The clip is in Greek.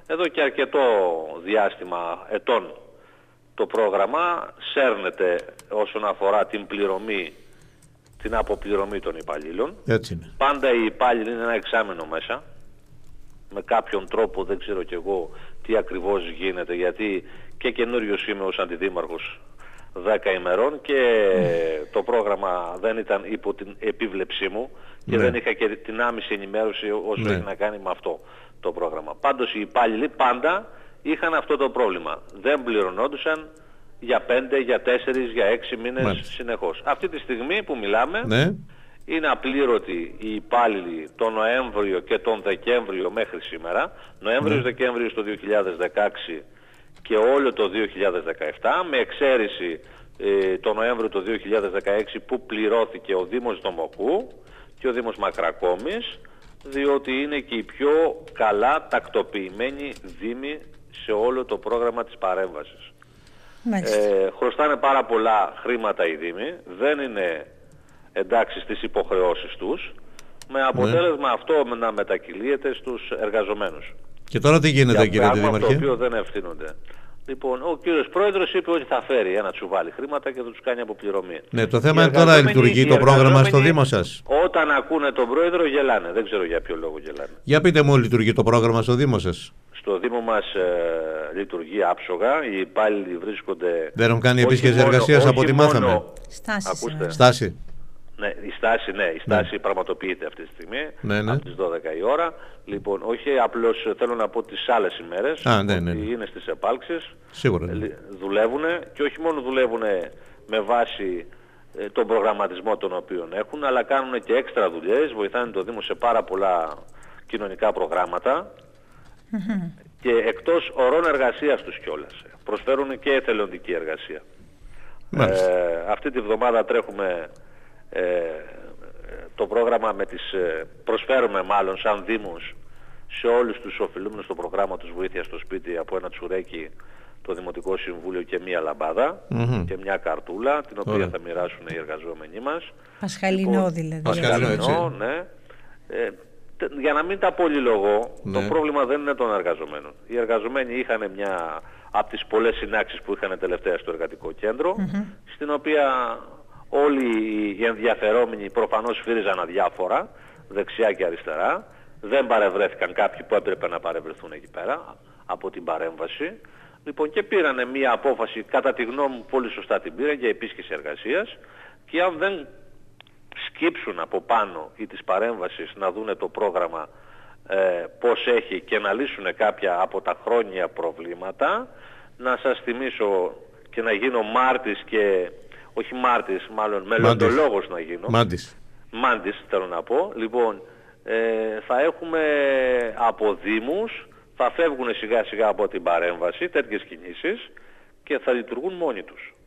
Εδώ και αρκετό διάστημα ετών το πρόγραμμα σέρνεται όσον αφορά την πληρωμή, την αποπληρωμή των υπαλλήλων. Έτσι είναι. Πάντα οι υπάλληλοι είναι ένα εξάμηνο μέσα. Με κάποιον τρόπο, δεν ξέρω κι εγώ τι ακριβώς γίνεται, γιατί και καινούριος είμαι ως αντιδήμαρχος 10 ημερών και το πρόγραμμα δεν ήταν υπό την επίβλεψή μου και δεν είχα και την άμεση ενημέρωση όσο έχει να κάνει με αυτό το πρόγραμμα. Πάντως οι υπάλληλοι πάντα είχαν αυτό το πρόβλημα. Δεν πληρωνόντουσαν για 5, για 4, για 6 μήνες συνεχώς. Αυτή τη στιγμή που μιλάμε είναι απλήρωτοι οι υπάλληλοι τον Νοέμβριο και τον Δεκέμβριο μέχρι σήμερα. Νοέμβριος-Δεκέμβριος το 2016 και όλο το 2017, με εξαίρεση το Νοέμβριο το 2016 που πληρώθηκε ο Δήμος Δομοκού και ο Δήμος Μακρακόμης, διότι είναι και οι πιο καλά τακτοποιημένοι δήμοι σε όλο το πρόγραμμα της παρέμβασης. Χρωστάνε πάρα πολλά χρήματα οι δήμοι, δεν είναι εντάξει στις υποχρεώσεις τους, με αποτέλεσμα αυτό να μετακυλίεται στους εργαζομένους. Και τώρα τι γίνεται, κύριε Δήμαρχε? Το οποίο δεν ευθύνονται. Λοιπόν, ο κύριος Πρόεδρος είπε ότι θα φέρει ένα τσουβάλι χρήματα και θα τους κάνει αποπληρωμή. Ναι, το θέμα είναι τώρα λειτουργεί το πρόγραμμα στο Δήμο σας? Όταν ακούνε τον Πρόεδρο γελάνε, δεν ξέρω για ποιο λόγο γελάνε. Για πείτε μου, λειτουργεί το πρόγραμμα στο Δήμο σας? Στο Δήμο μας λειτουργεί άψογα, οι υπάλληλοι βρίσκονται... Δεν έχουν κάνει επίσκεψη εργασίας από ό,τι μάθαμε? Στάση. Ναι, η στάση πραγματοποιείται αυτή τη στιγμή, από τις 12 η ώρα. Λοιπόν, όχι απλώς θέλω να πω τις άλλες ημέρες, είναι στις επάλξεις, δουλεύουν και όχι μόνο δουλεύουν με βάση τον προγραμματισμό τον οποίο έχουν, αλλά κάνουν και έξτρα δουλειές, βοηθάνε το Δήμο σε πάρα πολλά κοινωνικά προγράμματα και εκτός ωρών εργασίας τους κιόλας. Προσφέρουν και εθελοντική εργασία. Αυτή τη βδομάδα τρέχουμε το πρόγραμμα με τις προσφέρουμε μάλλον σαν Δήμους σε όλους τους οφειλούμενους στο πρόγραμμα τους βοήθεια στο σπίτι από ένα τσουρέκι το Δημοτικό Συμβούλιο και μία λαμπάδα και μια καρτούλα την οποία θα μοιράσουν οι εργαζόμενοι μας. Πασχαλινό δηλαδή. Πασχαλινό, ναι. Για να μην τα πολυλογώ, το πρόβλημα δεν είναι των εργαζομένων. Οι εργαζομένοι είχαν μια από τις πολλές συνάξεις που είχαν τελευταία στο εργατικό κέντρο, στην οποία όλοι οι ενδιαφερόμενοι προφανώς σφύριζαν αδιάφορα, δεξιά και αριστερά. Δεν παρευρέθηκαν κάποιοι που έπρεπε να παρευρεθούν εκεί πέρα από την παρέμβαση. Λοιπόν, και πήρανε μία απόφαση, κατά τη γνώμη μου πολύ σωστά την πήραν, για επίσκεψη εργασίας, και αν δεν σκύψουν από πάνω ή της παρέμβασης να δούνε το πρόγραμμα πώς έχει και να λύσουν κάποια από τα χρόνια προβλήματα, να σας θυμίσω και να γίνω μάρτης και... όχι μάρτης, μάλλον μελλοντολόγος να γίνω. Μάντης θέλω να πω. Λοιπόν, θα έχουμε από δήμους, θα φεύγουν σιγά σιγά από την παρέμβαση τέτοιες κινήσεις και θα λειτουργούν μόνοι τους.